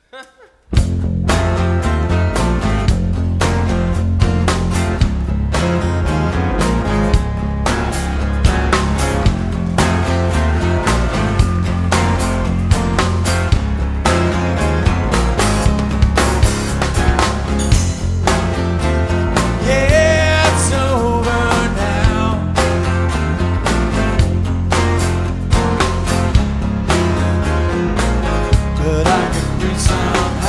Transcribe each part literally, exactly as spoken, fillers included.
But I can do somehow.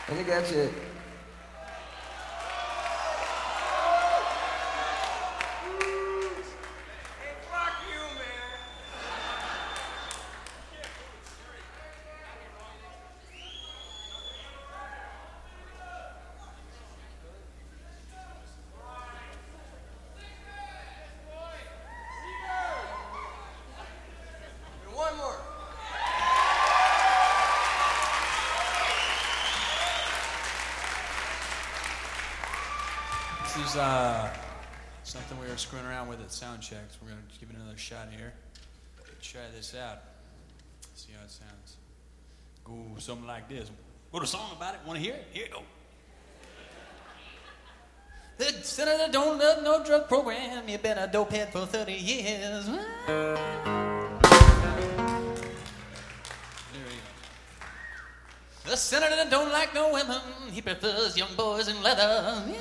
I think that's it. One more. This is uh, something we were screwing around with at sound checks. We're going to give it another shot here. Try this out. See how it sounds. Go something like this. Wrote a song about it. Want to hear it? Here you go. The senator don't love no drug program. You've been a dopehead for thirty years. There we go. The senator don't like no women. He prefers young boys in leather.